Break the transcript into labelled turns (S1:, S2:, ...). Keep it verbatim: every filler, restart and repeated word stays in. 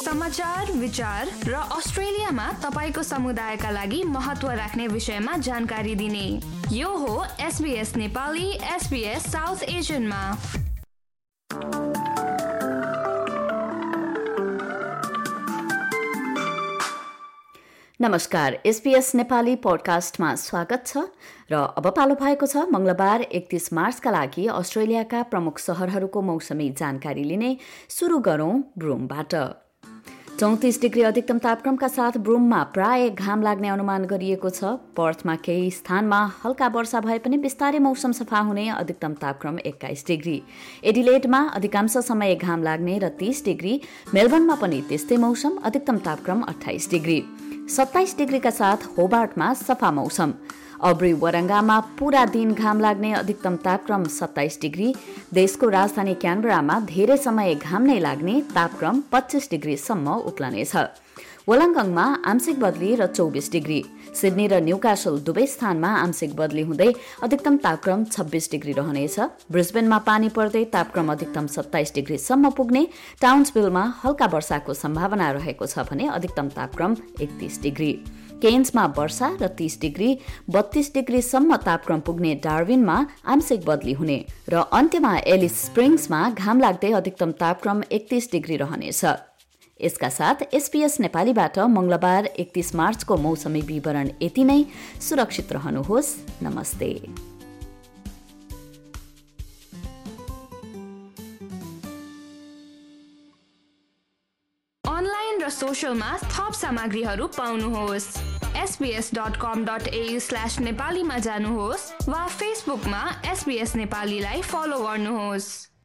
S1: समाचार, विचार र अस्ट्रेलियामा तपाईको समुदायका लागि महत्त्व राख्ने विषयमा जानकारी दिने यो हो एसबीएस नेपाली एसबीएस साउथ एशियनमा।
S2: नमस्कार, एसबीएस नेपाली पोडकास्टमा स्वागत छ र अब पालो भएको छ मंगलबार एकतीस मार्चका लागि अस्ट्रेलियाका प्रमुख शहरहरूको मौसमी जानकारी लिने। सुरु गरौं ब्रुमबाट। चौतिस डिग्री अधिकतम तापक्रमका साथ ब्रुममा प्राय घाम लाग्ने अनुमान गरिएको छ। पर्थमा केही स्थानमा हल्का वर्षा भए पनि बिस्तारै मौसम सफा हुने, अधिकतम तापक्रम एक्काइस डिग्री। एडिलेडमा अधिकांश समय घाम लाग्ने र तीस डिग्री। मेलबर्नमा पनि त्यस्तै मौसम, अधिकतम तापक्रम अठाइस डिग्री। सत्ताइस डिग्रीका साथ होबार्टमा सफा मौसम। अब्री वरंगामा पूरा दिन घाम लाग्ने, अधिकतम तापक्रम सत्ताइस डिग्री। देशको राजधानी क्यानबरामा धेरै समय घाम नै लाग्ने, तापक्रम पच्चीस डिग्रीसम्म उक्लनेछ। वोलाङ्गङमा आंशिक बदली र चौबिस डिग्री। सिडनी र न्यूकासल दुवै स्थानमा आंशिक बदली हुँदै अधिकतम तापक्रम छब्बीस डिग्री रहनेछ। ब्रिस्बेनमा पानी पर्दै तापक्रम अधिकतम सत्ताइस डिग्रीसम्म पुग्ने। टाउन्सभिलमा हल्का वर्षाको सम्भावना रहेको छ भने अधिकतम तापक्रम एकतीस डिग्री। केन्समा वर्षा र तीस डिग्री। बत्तीस डिग्रीसम्म तापक्रम पुग्ने डार्विनमा आंशिक बदली हुने र अन्त्यमा एलिस स्प्रिङ्समा घाम लाग्दै अधिकतम तापक्रम एकतीस डिग्री रहनेछ। यसका साथ एसबीएस नेपालीबाट मंगलबार एकतीस मार्चको मौसमी विवरण यति नै। सुरक्षित रहनुहोस्। नमस्ते।
S1: अनलाइन र सोशलमा थप सामग्रीहरू पाउनुहोस्। SBS dot com dot AU slash नेपालीमा जानुहोस् वा फेसबुकमा एसबीएस नेपालीलाई फलो गर्नुहोस्।